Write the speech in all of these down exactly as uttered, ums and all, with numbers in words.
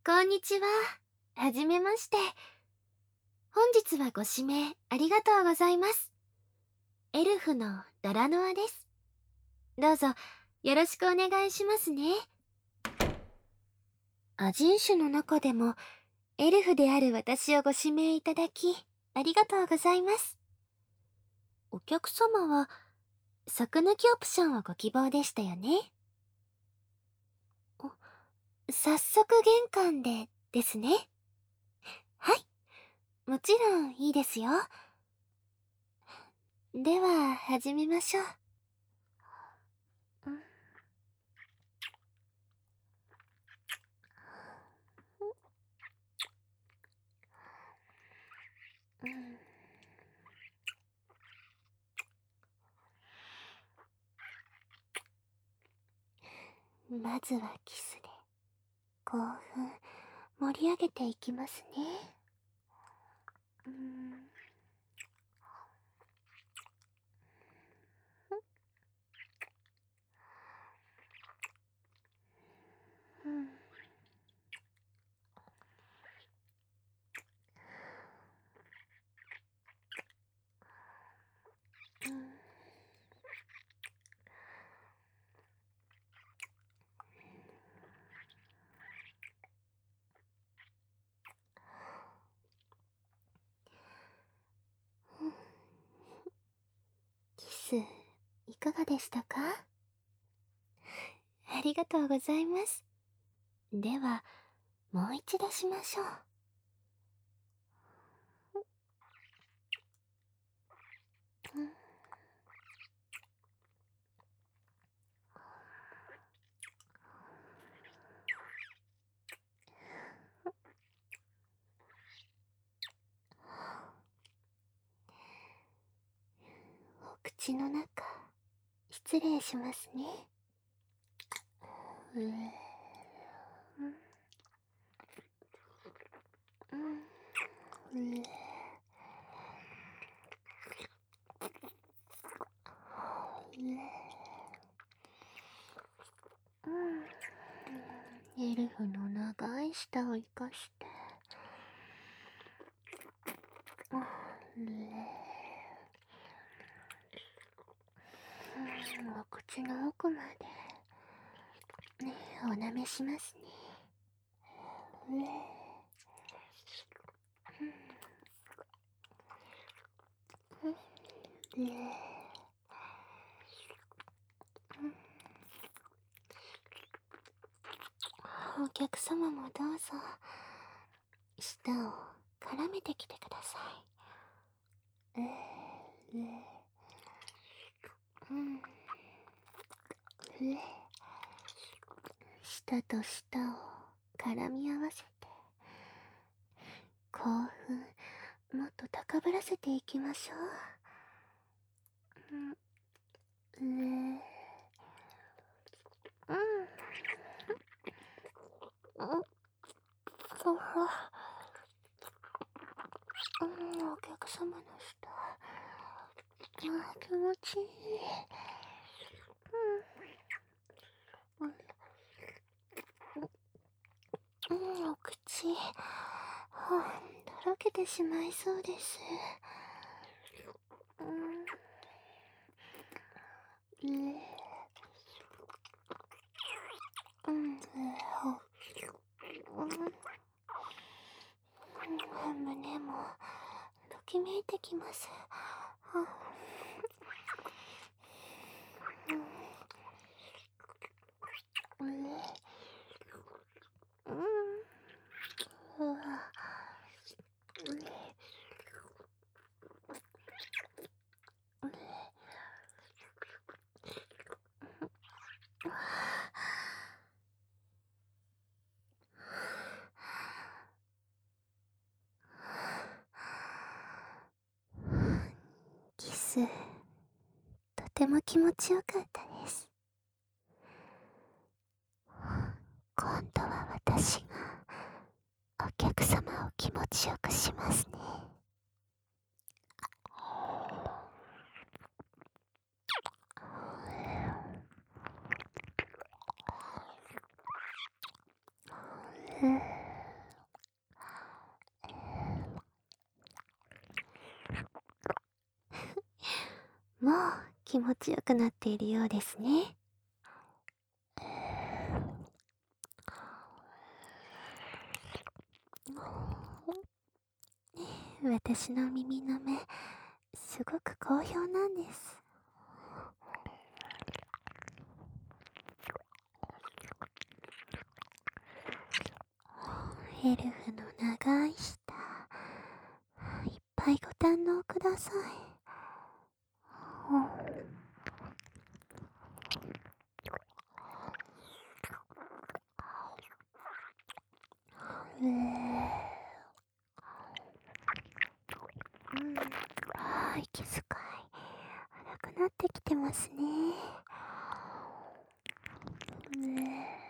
こんにちは。はじめまして。本日はご指名ありがとうございます。エルフのダラノアです。どうぞよろしくお願いしますね。ア人種の中でもエルフである私をご指名いただきありがとうございます。お客様は柵抜きオプションをご希望でしたよね。お早速玄関でですね。はい、もちろんいいですよ。では始めましょう。まずはキスで興奮盛り上げていきますね。うんうんうんキスいかがでしたか？ありがとうございます。ではもう一度しましょう。うんお口の中失礼しますね。うえうんうえうんエルフの長い舌を生かしてうえお口の奥まで、ね、お舐めしますね。うえうえお客様もどうぞ舌を絡めてきてください。うえうえうんうえ舌と舌を絡み合わせて興奮もっと高ぶらせていきましょう。うん、うえうんうんそらうんお客様の舌あ気持ちいい。うん、うん、お口、はあ、とろけてしまいそうです。うん、えうん、えほ、うん、うん、胸もときめいてきます。はあ、うん、えうん、うわ、うん、キスとても気持ちよかったです。今度は私がお客様を気持ちよくしますね。 もう気持ちよくなっているようですね。私の耳の目、すごく好評なんです。エルフの長い舌、いっぱいご堪能ください。うーうん、あー息遣い荒くなってきてますね。うー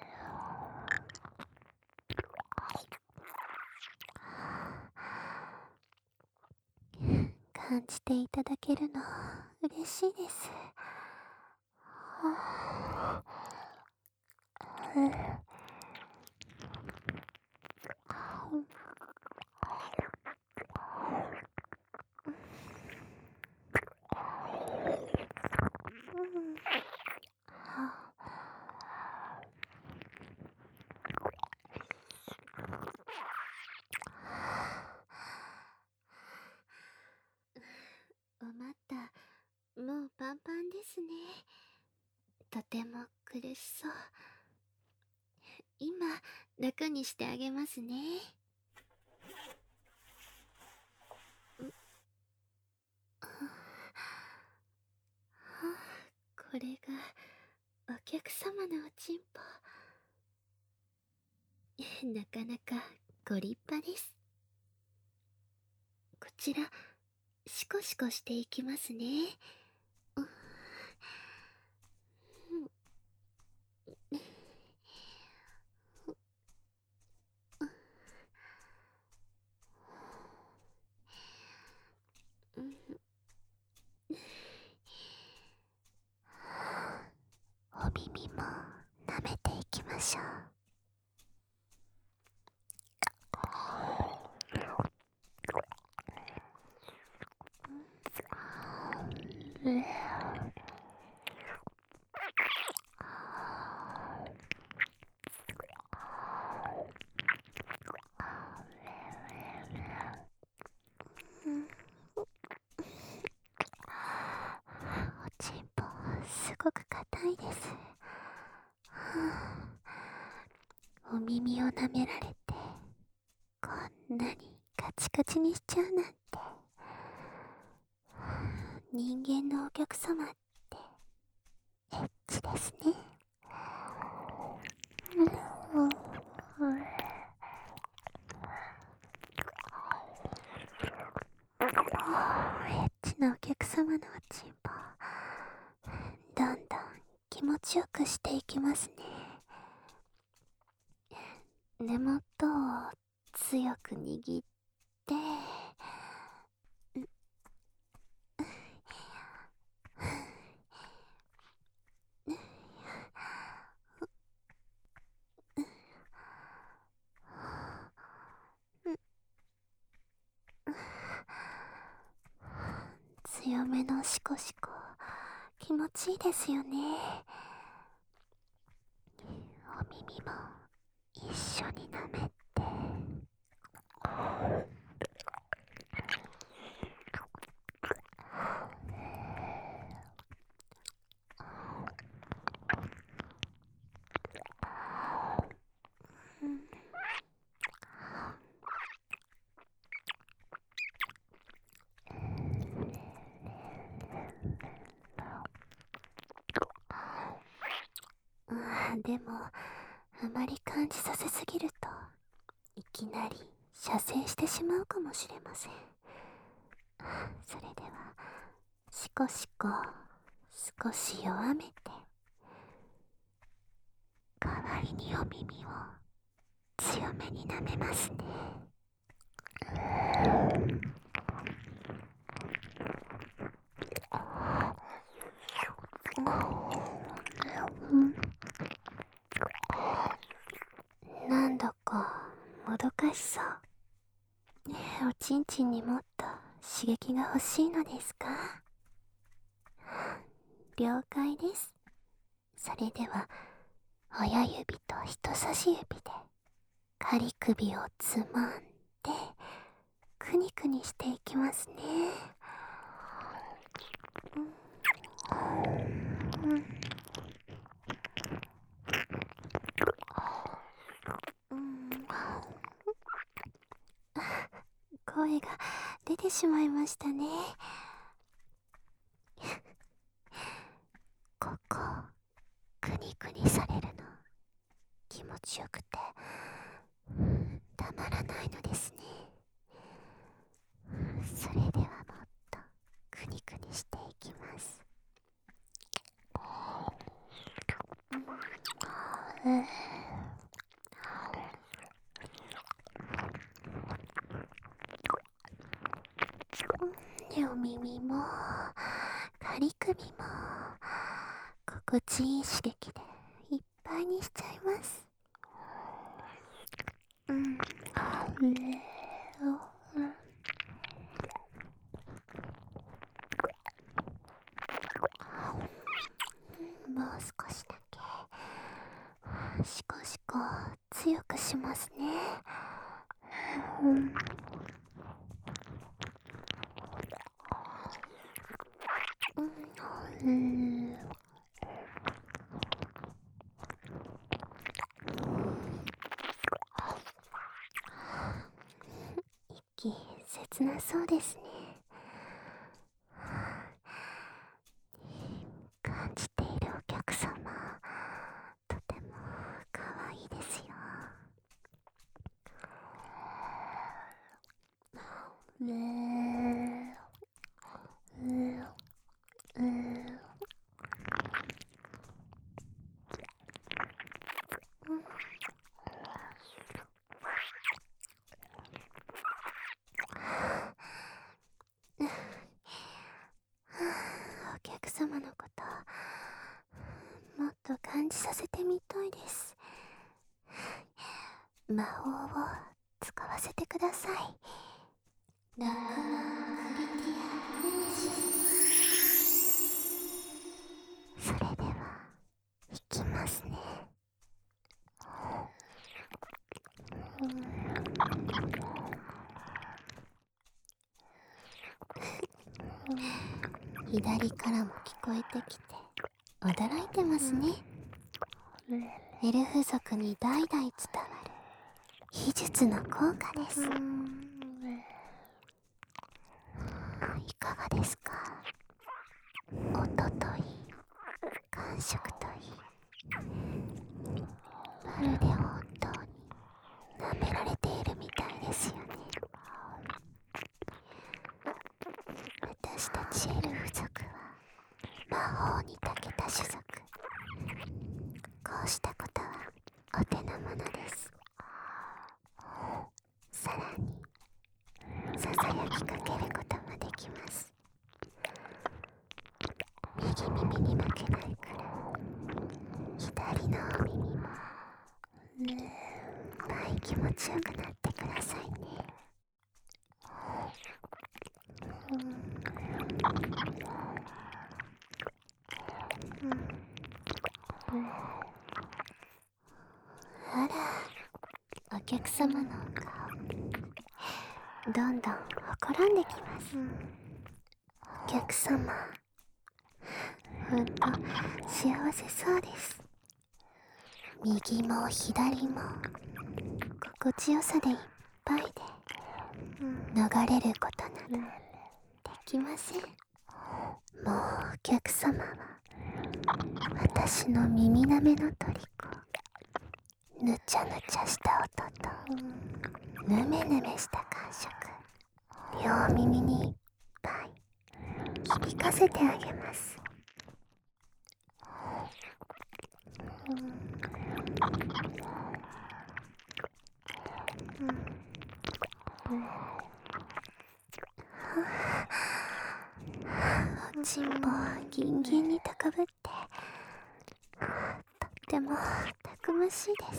感じていただけるの嬉しいです。はあ、ううんはあ、おまた、もうパンパンですね。とても苦しそう。今、楽にしてあげますね。これが、お客様のおちんぽ。なかなかご立派です。こちら、シコシコしていきますね。お耳も舐めていきましょう。うんおちんぽすごく硬いです。お耳を舐められてこんなにカチカチにしちゃうなんて。人間のお客様ってエッチですね。うんエッチなお客様のおちんぽ、どんどん気持ちよくしていきますね。根元を強く握って、強めのシコシコ気持ちいいですよね。お耳も一緒に舐めて、うん、でもあまり感じさせすぎるといきなり射精してしまうかもしれません。それではシコシコ少し弱めて、代わりにお耳を強めに舐めますね。なんだかもどかしそう。おちんちんにもっと刺激が欲しいのですか？ 了解です。それでは親指と人差し指で仮首をつまんでくにくにしていきますね。うんうんうん、声が出てしまいましたね。ここくにくにされるの気持ちよくてたまらないのですね。それではもっとくにくにしていきます。うんお耳も仮首も心地いい刺激でいっぱいにしちゃいます。うん、うんもう少しだけシコシコ強くしますね。うんうん、息切なそうですね。感じているお客様、とても可愛いですよ。ねえ、うんうんお客様のこともっと感じさせてみたいです。魔法を使わせてください。ラクナクリティアネメシス。それではいきますね。左からも聞こえてきて驚いてますね。エルフ族に代々伝わる秘術の効果です。いかがですか？音といい、感触といい、まるで本当に舐められているみたいですよね。私たちエルフ族は魔法に長けた種族。こうしたことはお手の物です。さらにささやきかけることもできます。右耳に負けないくらい左のお耳もいっぱい気持ちよくなってくださいね。あら、お客様の顔どんどんほころんできます。お客様ほんと幸せそうです。右も左も心地よさでいっぱいで逃れることなどできません。もうお客様は私の耳なめの虜。ぬちゃぬちゃした音とぬめぬめした感触、両耳にいっぱい響かせてあげます。おちんぽギンギンに高ぶってとってもたくましいです。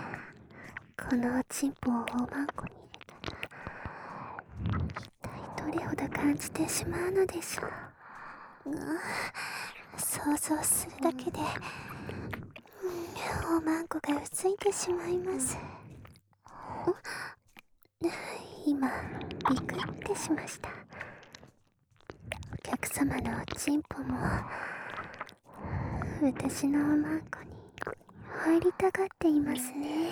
このおちんぽを大判子に入れたら一体どれれほど感じてしまうのでしょう。想像するだけで、おまんこがうついてしまいます。今、びくってしました。お客様のおちんぽも、私のおまんこに入りたがっていますね。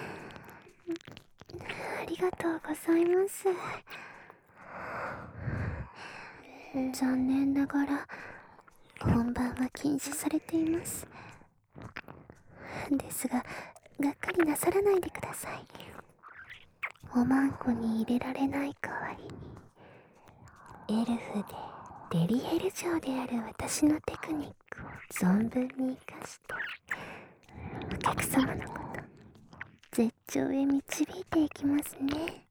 ありがとうございます。残念ながら本番は禁止されています。ですが、がっかりなさらないでください。おまんこに入れられない代わりに、エルフでデリヘル嬢である私のテクニックを存分に活かして、お客様のこと絶頂へ導いていきますね。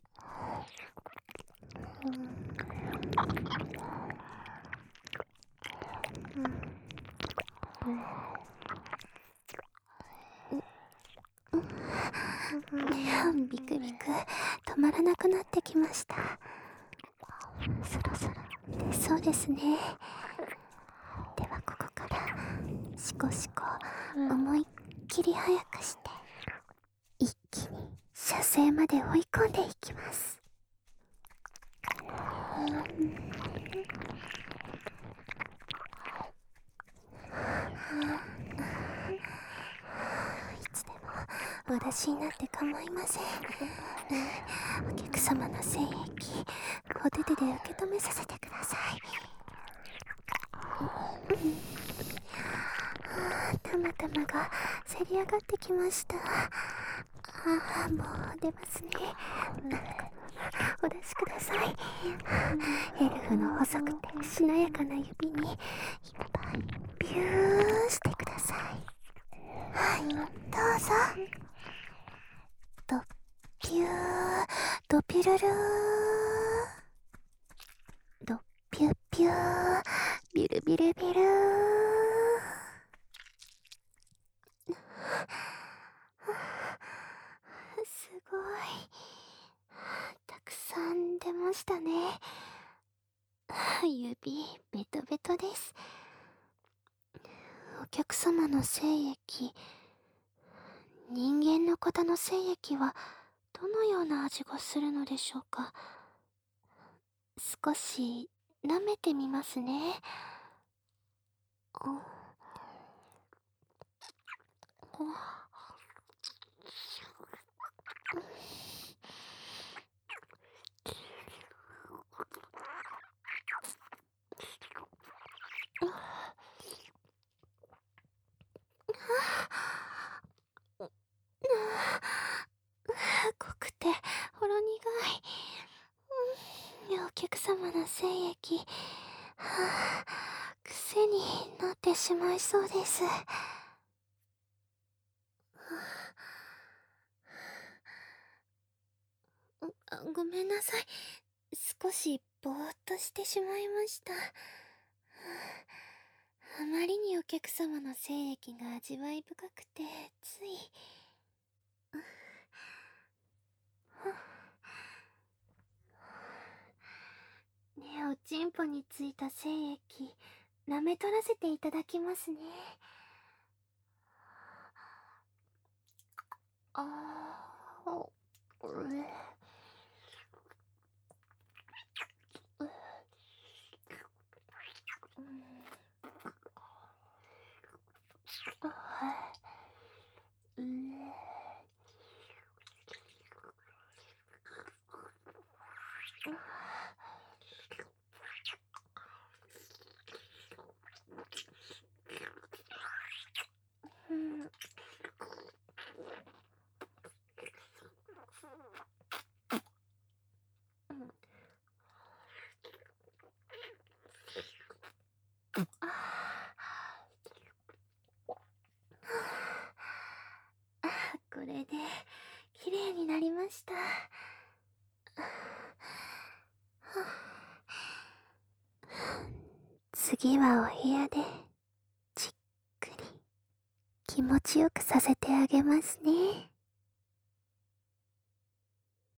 ビクビク止まらなくなってきました。そろそろ出そうですね。ではここからシコシコ思いっきり速くして、一気に射精まで追い込んでいきます。いつでもお出しになって構いません。お客様の精液、お手手で受け止めさせてください。たまたまがせり上がってきました。ああ、もう出ますね。お出しください。エルフの細くてしなやかな指にいっぱいビューしてください。はい、どうぞ。ドピュー、ドピュルルー、ドピュピュー、ビルビルビルー。すごい、たくさん出ましたね。指ベトベトです。お客様の精液、人間の方の精液はどのような味がするのでしょうか。少し舐めてみますね。濃くてほろ苦い、うん、お客様の精液、はあ、癖になってしまいそうです。ごめんなさい、少しぼーっとしてしまいました。あまりにお客様の精液が味わい深くてつい。ねえ、おちんぽについた精液舐め取らせていただきますね。あー、うえこれで綺麗になりました。次はお部屋でじっくり気持ちよくさせてあげますね。